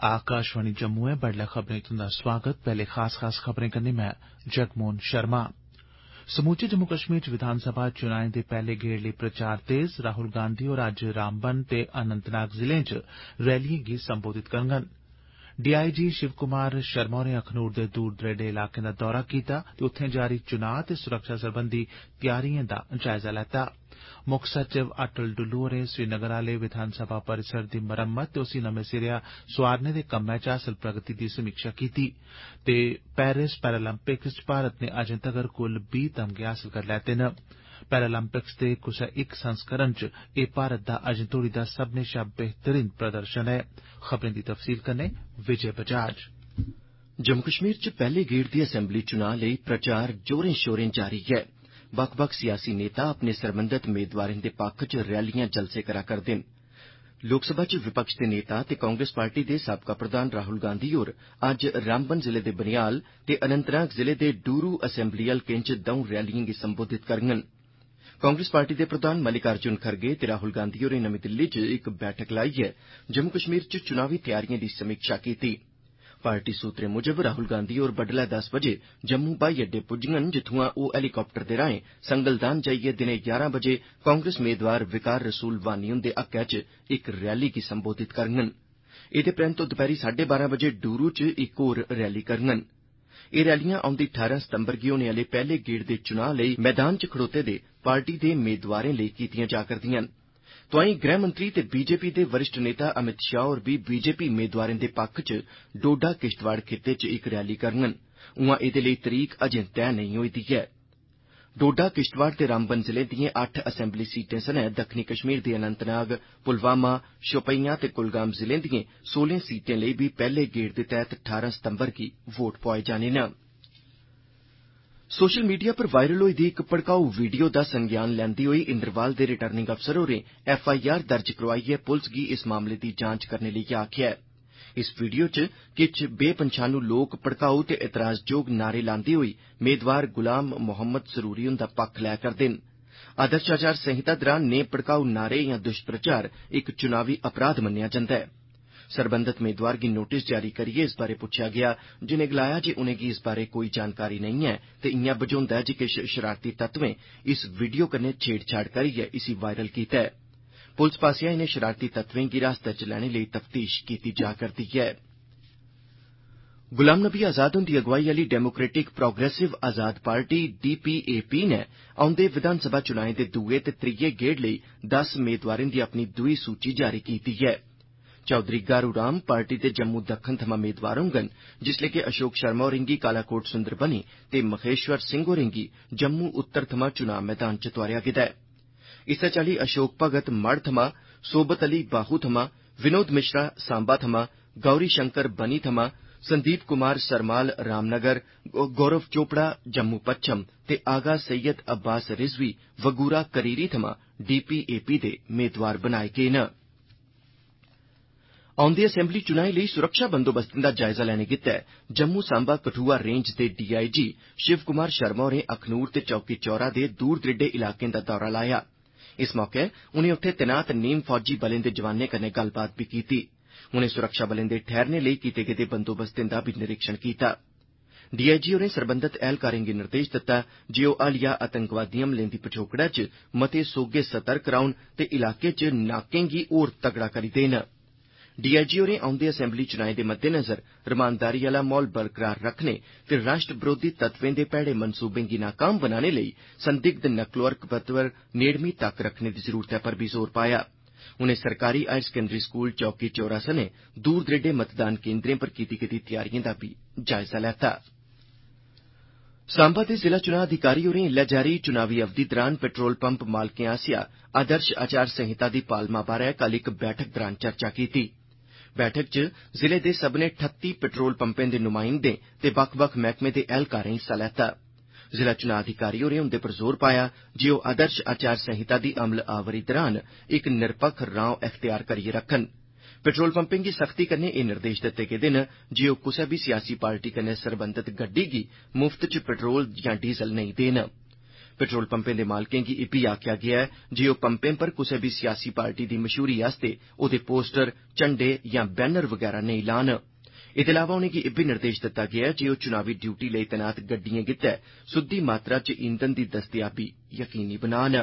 आकाशवाणी जम्मू है बडलै खबरें तुंदा स्वागत। पैहले खास खबरें कन्नै मैं जगमोहन शर्मा। समूलचे जम्मू कश्मीर च विधानसभा चुनाएं दे पैहले गेड़ लेई प्रचार तेज। राहुल गांधी होर अज्ज रामबन ते अनंतनाग जिलें च रैलिएं गी संबोधित करङन। डीआईजी शिव कुमार शर्मा होरें अखनूर दे दूर दरेडे इलाकें दा दौरा कीता ते उत्थें जारी चुनां ते सुरक्षा सरबंधी तैयारिएं दा जायजा लैता। मुक्ख सचिव अटल डुल्लू होरें श्रीनगर आले विधानसभा परिसर दी मरम्मत ते उसी नमें सिरेया सोआरने दे कम्मै च हासल प्रगति दी समीक्षा कीती ते पेरिस पैरालंपिक्स च भारत नै अजें तगर कुल 20 तमगे हासल करी लैते न। पैरालंपिक्स दे कुसै इक संस्करण च एह् भारत दा अजें तोड़ी दा सब्मनें शा बेहतरीन प्रदर्शन ऐ। खबरें दी तफसील कन्नै विजय बजाज। जम्मू कश्मीर च पैहले गेड़ दी असैम्बली चुनां लेई प्रचार जोरें शोरें जारी ऐ। बक्ख-बक्ख सियासी नेता अपने सरबंधत मेदवारें दे पक्ख च रैलियां जलसे करा करदे न। लोकसभा च विपक्ष दे नेता ते कांग्रेस पार्टी दे साबका प्रधान राहुल गांधी होर अज्ज रामबन जिले दे बनिहाल ते अनंतनाग जिले दे डूरू असैम्बली हलकें च दौं रैलिएं गी संबोधित करङन। कांग्रेस पार्टी दे प्रधान मल्लिकार्जुन खरगे ते राहुल गांधी होरें नमीं दिल्ली च इक बैठक लाइयै जम्मू कश्मीर च चुनावी तैयारिएं दी समीक्षा कीती। पार्टी सूत्रें मुजब राहुल गांधी होर बड्डलै 10 बजे जम्मू ब्हाई अड्डे पुज्जङन, जित्थुआं ओह् हेलीकाप्टर दे राएं संगलदान जाइयै दिनें 11 बजे कांग्रेस मेदवार विकार रसूल वानी हुंदे हक्कै च इक रैली गी संबोधित करङन। एह्दे परैंत ओह् दपैह्री 12:30 बजे डूरू च इक होर रैली करङन। एह् रैलियां औंदी 18 सितंबर गी होने आह्ले पैह्ले गेड़ दे चुनां लेई मैदान च खड़ोते दे पार्टी दे मेदवारें लेई कीतियां जा करदिआं न। तोआईं गृहमंत्री ते बीजेपी दे वरिष्ठ नेता अमित शाह होर बी बीजेपी मेदवारें दे पक्ख च डोडा किश्तवाड़ खित्ते च इक रैली करङन। उआं एह्दे लेई तरीक अजें तैय नेईं होई दी ऐ। डोडा किश्तवाड़ ते रामबन जिलें दिएं 8 असैम्बली सीटें सनै दक्खनी कश्मीर दे अनंतनाग, पुलवामा, शोपियां ते कुलगाम जिलें दिएं 16 सीटें लेई बी पैह्ले गेड़ दे तैह्त 18 सितंबर गी वोट पोआए जाने न। सोशल मीडिया पर वायरल होई दी इक भड़काऊ वीडियो दा संज्ञान लैंदे होई इंद्रवाल दे रिटर्निंग अफसर होरें एफआईआर दर्ज करोआइयै पुलस गी इस मामले दी जांच करने लेई आखेआ ऐ। इस वीडियो च किश बेपंछानू लोक भड़काऊ ते एतराजजोग नारे लांदे होई मेदवार गुलाम मोहम्मद सरूरी हुंदा पक्ख लै करदे न। आदर्श आचार संहिता दरान नेह् भड़काऊ नारे यां दुष्प्रचार इक चुनावी अपराध मन्नेआ जंदा ऐ। सरबंधत मेदवार गी नोटिस जारी करियै इस बारै पुच्छेआ गेआ, जिनें गलाया जे उनेंगी इस बारै कोई जानकारी नेईं ऐ ते इआं बझोंदा ऐ जे किश शरारती तत्वें इस वीडियो कन्नै छेड़छाड़ करियै इसी वायरल कीता ऐ। पुलस पास्सेआ इनें शरारती तत्वें गी हिरासत च लैने लेई तफ्तीश कीती जा करदी ऐ। गुलाम नबी आजाद हुंदी अगुवाई आह्ली Democratic Progressive Azad party DPAP नै औंदे विधानसभा चुनाएं दे दुए ते त्रीये गेड़ लेई 10 मेदवारें दी अपनी दूई सूची जारी कीती ऐ। चौधरी गारू राम पार्टी दे जम्मू दक्खन थमां मेदवार होङन, जिसलै कि अशोक शर्मा होरें गी कालाकोट सुंदरबनी ते मखेश्वर सिंह होरें गी जम्मू उत्तर थमां चुनां मैदान च तोआरेआ गेदा ऐ। इस्सै चाल्ली अशोक भगत मढ़ थमां, सोबत अली बाहू थमां, विनोद मिश्रा सांबा थमां, गौरी शंकर बनी थमां, संदीप कुमार सरमाल रामनगर, गौरव चोपड़ा जम्मू पच्छम ते आगा सैयद अब्बास रिजवी वगूरा करीरी थमां डीपीएपी दे मेदवार बनाए गे न। औंदे असैम्बली चुनाएं लेई सुरक्षा बंदोबस्तें दा जायजा लैने गितै जम्मू सांबा कठुआ रेंज दे डीआईजी शिव कुमार शर्मा होरें अखनूर ते चौकी चौरा दे दूर दरेडे इलाकें दा दौरा लाया। इस मौके उनें उत्थे तैनात नीम फौजी बलें दे जवानें कन्नै गल्लबात बी कीती। उनें सुरक्षा बलें दे ठैहरने लेई कीते गेदे बंदोबस्तें दा बी निरीक्षण कीता। डीआईजी होरें सरबंधत ऐह्लकारें गी निर्देश दित्ता जे ओह् हालिया आतंकवादी हमलें दी पछोकड़ै च मते सोह्गे सतर्क रौह्न ते इलाके च नाकें गी होर तगड़ा करी देन। डीआईजी होरें औंदे असैम्बली चुनाएं दे मद्देनज़र रमानदारी आह्ला माहौल बरकरार रक्खने ते राष्ट्र बरोधी तत्वें दे भैड़े मंसूबें गी नाकाम बनाने लेई संदिग्ध नक्लोहरकत पर नेड़मी तक्क रक्खने दी जरूरतै पर बी जोर पाया। उनें सरकारी हायर सकैंडरी स्कूल चौकी चौरा सने दूर दरेडे मतदान केन्द्रें पर कीती गेदी तैयारिएं दा बी जायजा लैता। सांबा दे जिला चुनां अधिकारी होरें इल्लै जारी चुनावी अवधि दरान पेट्रोल पंप मालकें आसेआ आदर्श आचार संहिता दी पालमा बारै कल इक बैठक दरान चर्चा कीती। बैठक च जिले दे सब्भनें 38 पेट्रोल पंपें दे नुमाइंदें ते बक्ख-बक्ख मैह्कमें दे ऐह्लकारें हिस्सा लैता। जिला चुनां अधिकारी होरें उंदे पर जोर पाया जे ओह् आदर्श आचार संहिता दी अमल आवरी दरान इक निरपक्ख रौं अख्तियार करियै रक्खन। पेट्रोल पंपें गी सख्ती कन्नै एह् निर्देश दित्ते गेदे न जे ओह् कुसै बी सियासी पार्टी कन्नै सरबंधत गड्डी गी मुफ्त च पेट्रोल जां डीजल नेईं देन। पेट्रोल पंपें दे मालकें गी इब्बी आखेआ गेआ ऐ जे ओह् पंपें पर कुसै बी सियासी पार्टी दी मशहूरी आस्तै ओह्दे पोस्टर, झंडे जां बैनर वगैरा नेईं लान। एह्दे अलावा उनेंगी इब्बी निर्देश दित्ता गेआ ऐ जे ओह् चुनावी ड्यूटी लेई तैनात गड्डिएं गितै सुद्दी मात्रा च ईंधन दी दस्तयाबी यकीनी बनान।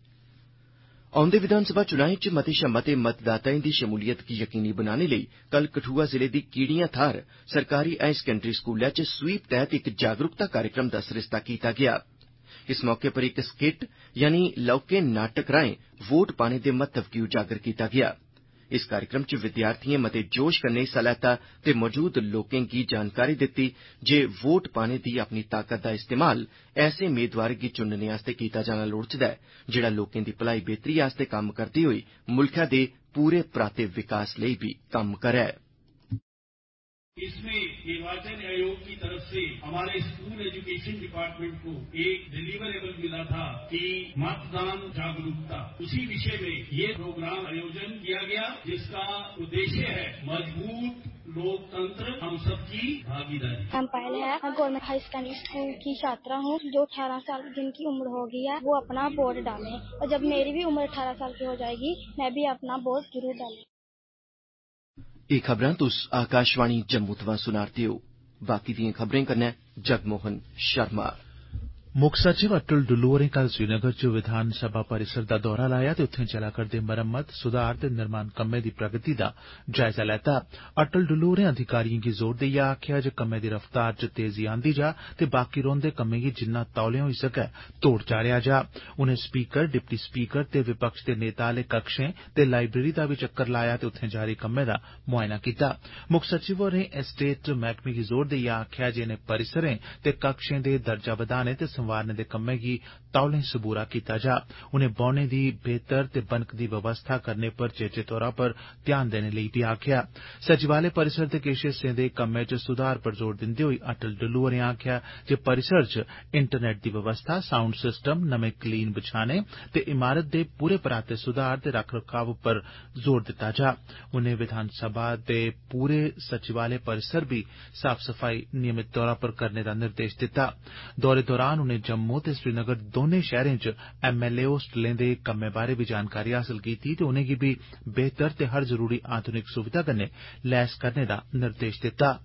औंदे विधानसभा चुनाएं च मते शा मते मतदाताएं दी शमूलियत गी यकीनी बनाने लेई कल कठुआ जिले दी कीड़ियां थाह्र सरकारी हायर सकैंडरी स्कूलै च स्वीप तैह्त इक जागरूकता कार्यक्रम दा सरिस्ता कीता गेआ। इस मौके पर इक स्किट यानी लौह्के नाटक राएं वोट पाने दे महत्व गी उजागर कीता गेआ। इस कार्यक्रम च विद्यार्थिएं मते जोश कन्नै हिस्सा लैता ते मौजूद लोकें गी जानकारी दित्ती जे वोट पाने दी अपनी ताकत दा इस्तेमाल ऐसे मेदवार गी चुनने आस्तै कीता जाना लोड़चदा ऐ जेह्ड़ा लोकें दी भलाई बेहतरी आस्तै कम्म करदे होई मुल्खै दे पूरे पराते विकास लेई भी कम्म करै। इसमें निर्वाचन आयोग की तरफ से हमारे स्कूल एजुकेशन डिपार्टमेंट को एक डिलीवरेबल मिला था कि मतदान जागरूकता, उसी विषय में ये प्रोग्राम आयोजन किया गया जिसका उद्देश्य है मजबूत लोकतंत्र, हम सबकी भागीदारी। हम पहले है गवर्नमेंट हाई सेकेंडरी स्कूल की छात्रा हूँ जो 18 साल जिनकी उम्र हो गई है वो अपना वोट डालें और जब मेरी भी उम्र 18 साल की हो जाएगी मैं भी अपना वोट जरूर डालूं। एह् खबरां तुस आकाशवाणी जम्मू थमां सुना'रदे हो। बाकी दिएं खबरें कन्नै जगमोहन शर्मा। मुक्ख सचिव अटल डुल्लू होरें कल श्रीनगर च विधानसभा परिसर दा दौरा लाया ते उत्थें चला करदे मरम्मत, सुधार ते निर्माण कम्में दी प्रगति दा जायजा लैता। अटल डुल्लू होरें अधिकारिएं गी जोर देइयै आखेआ जे कम्में दी रफ्तार च तेजी आंदी जा ते बाकी रौंदे कम्में गी जिन्ना तौले होई सकै तोड़ चाढ़ेआ जा। उनें स्पीकर, डिप्टी स्पीकर ते विपक्ष दे नेता आले कक्षें ते लाइब्रेरी दा बी चक्कर लाया ते उत्थें जारी कम्में दा मुआयना कीता। मुक्ख सचिव होरें एस्टेट मैह्कमे गी जोर देइयै आखेआ जे इनें परिसरें ते कक्षें दे दर्जा बधाने ते संवारने दे कम्में गी तौले सबूरा कीता जा। उनें बौह्ने दी बेहतर ते बनकदी व्यवस्था करने पर चेचे तौरा पर ध्यान देने लेई बी आखेआ। सचिवालय परिसर दे किश हिस्सें दे कम्में च सुधार पर जोर दिंदे होई अटल डुल्लू होरें आखेआ जे परिसर च इंटरनेट दी व्यवस्था, साउंड सिस्टम, नमें क्लीन बछाने ते इमारत दे पूरे पराते सुधार ते रख रखाव पर जोर दित्ता जा। उनें विधानसभा दे पूरे सचिवालय परिसर बी साफ सफाई नियमित तौरा पर करने दा निर्देश दित्ता। दौरे दौरान उनें जम्मू ते श्रीनगर दौनें शैहरें च MLA होस्टलें दे कम्में बारै बी जानकारी हासल कीती ते उनेंगी बी बेहतर ते हर जरूरी आधुनिक सुविधा कन्नै लैस करने दा निर्देश दित्ता।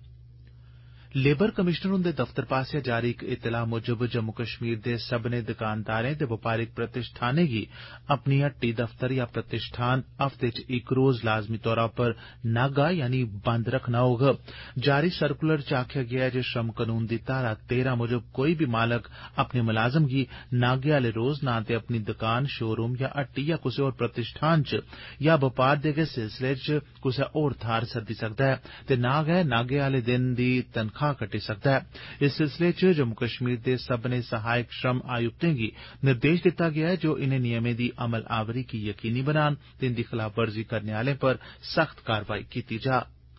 लेबर कमिशनर हुंदे दफ्तर पास्सेआ जारी इक इतलाह मुजब जम्मू कश्मीर दे सब्बनें दुकानदारें ते बपारिक प्रतिष्ठानें गी अपनी हट्टी, दफ्तर या प्रतिष्ठान हफ्ते च इक रोज लाजमी तौरा पर नागा यानी बंद रखना होग। जारी सर्कुलर च आखेआ गेआ ऐ जे श्रम कनून दी धारा 13 मुजब कोई बी मालक अपने मुलाजम गी नागे आले रोज ना ते अपनी दुकान, शोरूम या हट्टी या कुसै होर प्रतिष्ठान च या बपार दे गै सिलसिले च कुसै होर थाहर सद्दी सकदा ऐ ते ना गै नागे आले दिन दी तनखा कट्टी सकदा ऐ। इस सिलसिले च जम्मू कश्मीर दे सब्बनें सहायक श्रम आयुक्तें गी निर्देश दित्ता गेआ ऐ जे ओह् इनें नियमें दी अमल आवरी गी यकीनी बनान ते इंदी खलाफवर्जी करने आलें पर सख्त कारवाई कीती जा।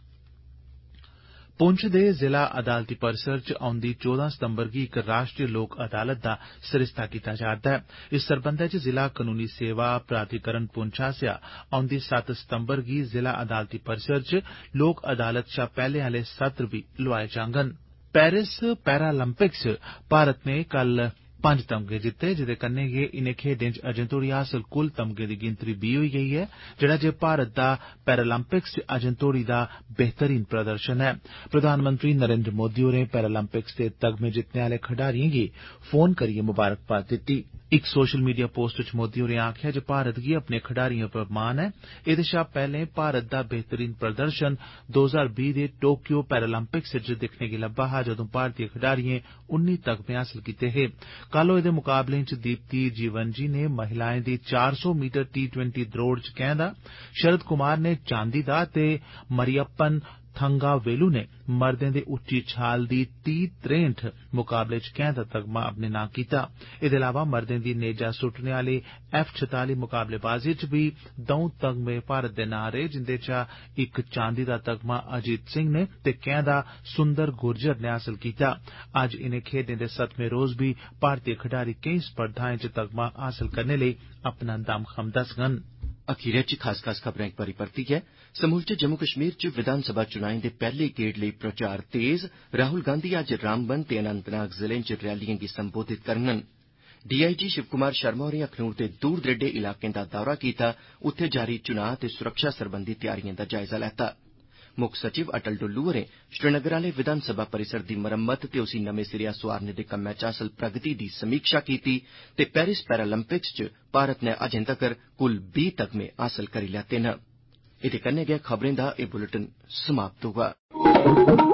पुंछ दे जिला अदालती परिसर च औंदी 14 सितंबर गी इक राष्ट्रीय लोक अदालत दा सरिस्ता कीता जा'रदा ऐ। इस सरबंधै च जिला कनूनी सेवा प्राधिकरण पुंछ आस्सेआ औंदी 7 सितंबर गी जिला अदालती परिसर च लोक अदालत शा पैह्ले आले सत्र बी लोआए जांगन। पेरिस पैरालंपिक्स च भारत ने कल 5 तमगे जित्ते जेदे कन्नै गै इनें खेड्डें च अजें तोड़ी हासल कुल तमगे दी गिनतरी 20 होई गेई ऐ जेड़ा जे भारत दा पैरालंपिक्स च अजें तोड़ी दा बेहतरीन प्रदर्शन ऐ। प्रधानमंत्री नरेंद्र मोदी होरें पैरालंपिक्स दे तगमे जितने आले खडारिएं गी फोन करियै मुबारकबाद दित्ती। इक सोशल मीडिया पोस्ट च मोदी होरें आखेआ जे भारत गी अपने खडारिएं पर मान ऐ। एदे शा पैहले भारत दा बेहतरीन प्रदर्शन 2020 दे टोक्यो पैरालंपिक्स च दिक्खने गी लब्बा हा जदों भारतीय खडारिएं 19 तगमे हासल कीते हे। कल होए दे मुकाबलें च दीप्ति जीवनजी ने महिलाएं दी 400 मीटर T20 द्रौड़ च कैंह् दा, शरद कुमार ने चांदी दा ते मरियप्पन थंगावेलू ने मर्दें दे उच्ची छाल दी T63 मुकाबले च कैंह् दा तगमा अपने नां कीता। एदे अलावा मर्दें दी नेजा सुट्टने आली F46 मुकाबलेबाजी च बी 2 तगमे भारत दे नां रेह् जिंदे चा इक चांदी दा तगमा अजीत सिंह ने ते कैंह् दा सुंदर गुर्जर ने हासल कीता। अज्ज इनें खेड्डें दे 7वें रोज बी भारतीय खडारी केई स्पर्धाएं च तगमा हासल करने लेई अपना दमखम दस्सगन। अखीरै च खास खबरें इक बारी परतियै समूलचे जम्मू कश्मीर च विधानसभा चुनाएं दे पैह्ले गेड़ लेई प्रचार तेज। राहुल गांधी अज्ज रामबन ते अनंतनाग जिलें च रैलिएं गी संबोधित करङन। डीआईजी शिव कुमार शर्मा होरें अखनूर दे दूर दरेडे इलाकें दा दौरा कीता, उत्थे जारी चुनां ते सुरक्षा सरबंधी तैयारिएं दा जायजा लैता। मुक्ख सचिव अटल डुल्लू होरें श्रीनगर आह्ले विधानसभा परिसर दी मरम्मत ते उसी नमें सिरेया सोआरने दे कम्मै च हासल प्रगति दी समीक्षा कीती ते पेरिस पैरालंपिक्स च भारत नै अजें तगर कुल 20 तगमे हासल करी लैते न। एह्दे कन्नै गै खबरें दा एह् बुलेटिन समाप्त होआ।